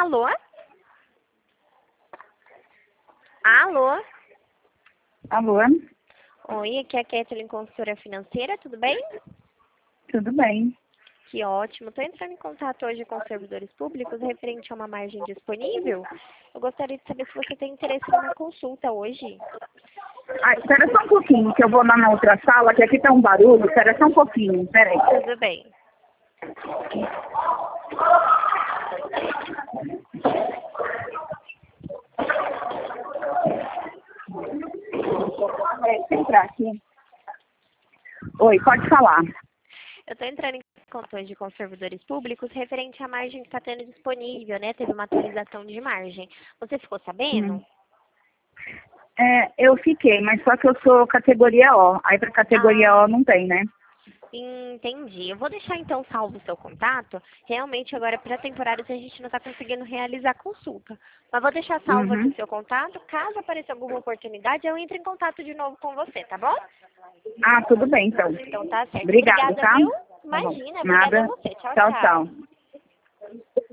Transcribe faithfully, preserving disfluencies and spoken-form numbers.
Alô? Alô? Alô? Oi, aqui é a Kathleen, consultora financeira, tudo bem? Tudo bem. Que ótimo. Estou entrando em contato hoje com os servidores públicos referente a uma margem disponível. Eu gostaria de saber se você tem interesse numa consulta hoje. Ah, espera só um pouquinho, que eu vou lá na outra sala, que aqui tá um barulho. Espera só um pouquinho, espera aí. Tudo bem. É, entrar aqui. Oi, pode falar. Eu estou entrando em contato hoje com os servidores públicos referente à margem que está tendo disponível, né? Teve uma atualização de margem. Você ficou sabendo? Hum. É, eu fiquei, mas só que eu sou categoria O. Aí pra categoria Ah, O não tem, né? entendi. Eu vou deixar então salvo o seu contato. Realmente agora para temporários a gente não está conseguindo realizar consulta. Mas vou deixar salvo aqui Uhum. o seu contato. Caso apareça alguma oportunidade, eu entro em contato de novo com você, tá bom? Ah, tudo bem, então. Então tá certo. Obrigada, Obrigada, tá? viu? Tá bom. Imagina, obrigada a Nada. você. Tchau, Tchau, tchau. tchau.